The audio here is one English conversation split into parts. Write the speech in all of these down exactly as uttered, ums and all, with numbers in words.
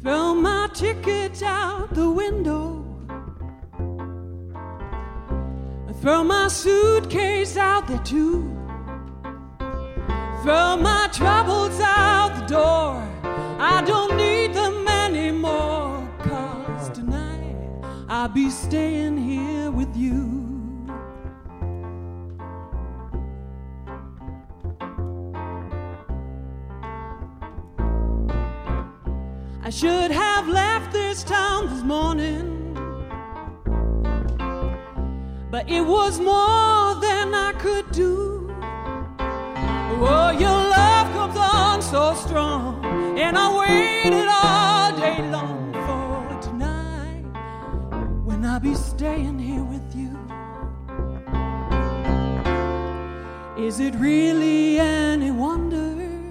Throw my ticket out the window. Throw my suitcase out there too. Throw my troubles out the door. I don't need them anymore, 'cause tonight I'll be staying here with you. I should have left this town this morning, but it was more than I could do. Oh, your love comes on so strong, and I waited all day long for tonight, when I'll be staying here with you. Is it really any wonder,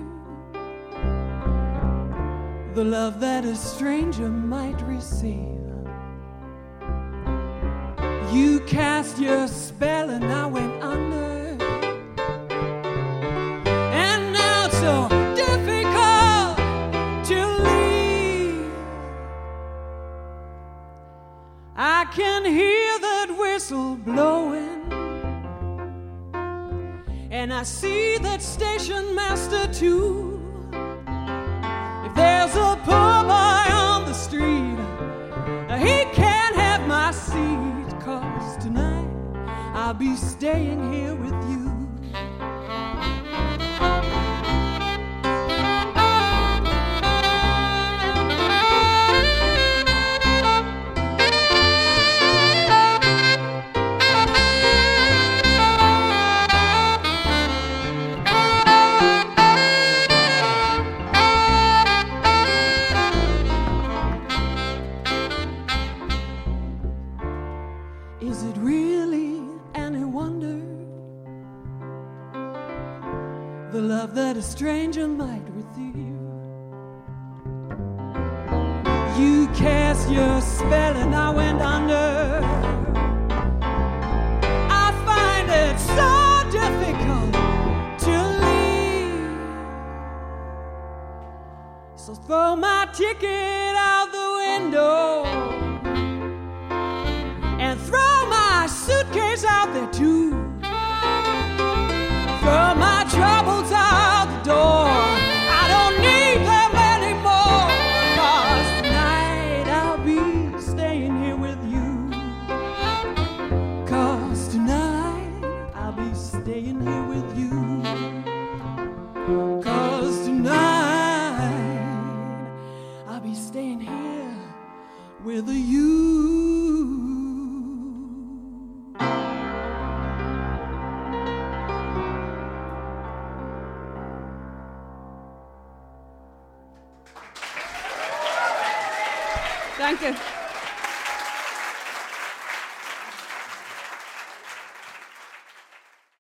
the love that a stranger might receive? You cast your spell and I went under, and now it's so difficult to leave. I can hear that whistle blowing, and I see that station master too. There's a poor boy on the street, he can't have my seat, 'cause tonight I'll be staying here with you. Is it really any wonder, the love that a stranger might receive? You cast your spell and I went under. I find it so difficult to leave, so throw my ticket out the window and throw my suitcase out there too. Throw my troubles out the door. I don't need them anymore, 'cause tonight I'll be staying here with you. 'Cause tonight I'll be staying here with you. 'Cause tonight I'll be staying here with you. Danke.